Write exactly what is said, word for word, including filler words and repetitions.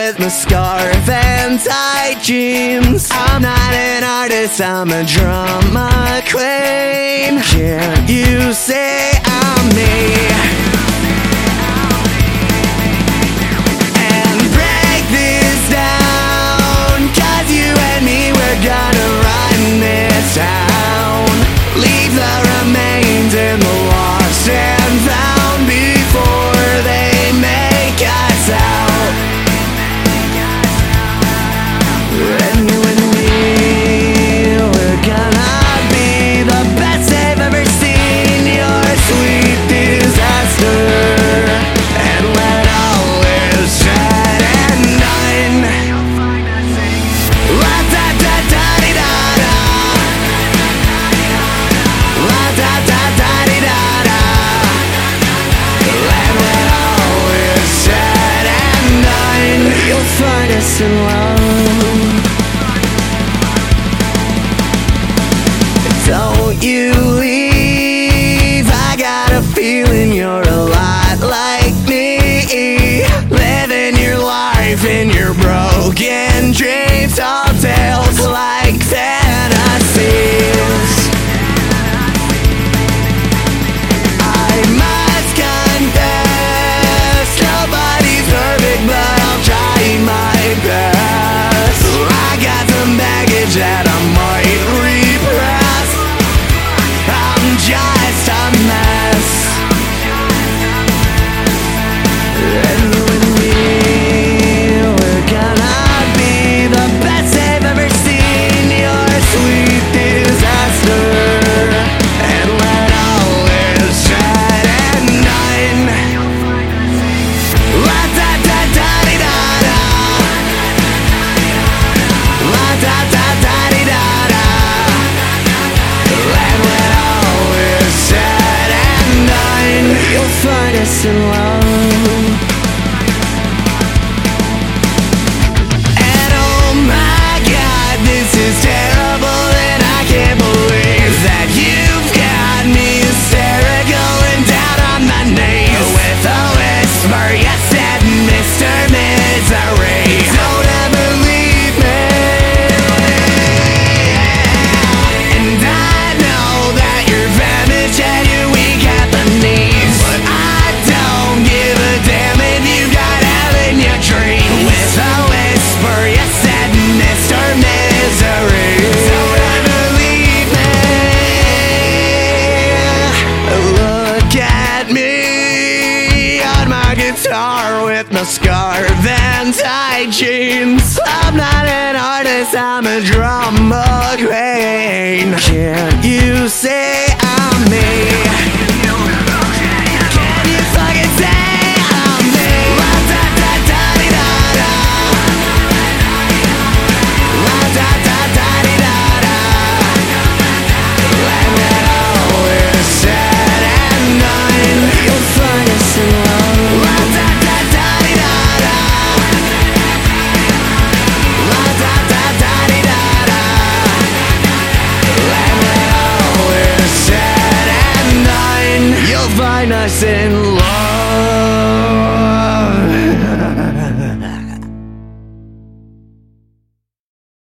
with my scarf and tight jeans. I'm not an artist, I'm a drama queen. Can't you say I'm me? And break this down, 'cause you and me, we're gonna run this town. Leave the remains in the lost and found before they make us out. And you and me, we're gonna be the best they've ever seen. Your sweet disaster. And when all is said and done, la da da da di da da, la da da da di da da. And when all is said and done, you'll find us in love. Don't you leave, I got a feeling you're a lot like me. Living your life in your broken dreams, all tales like fantasies. I must confess, nobody's perfect, but I'll try my best. I got some baggage that I might repress. I'm just a mess. And you and me, we're gonna be the best they've ever seen. Your sweet disaster. And when all is said and done, la da da da di da da, la da da da di da da. And when all is said and done, you'll find us in love. And oh my God, this is terrible, and I can't believe that you've got me hysterical and down on my knees. With a whisper, you said, Mister Misery, don't ever leave me. And I know that you're famished and you're weak at the knees, but I don't give a damn if you got hell in your dreams. With a whisper, you said, Mister Misery, don't ever leave me. Look at me on my guitar with my scarf and tight jeans. I'm not an artist, I'm a drama queen. Can't you say I'm me? Can you fucking say I'm me? La da da da di da da, la da da da di da da. And when all is said and done, you'll find us in love. La da da da di da da, la da da da di da da. And when all is said and done, you'll find us in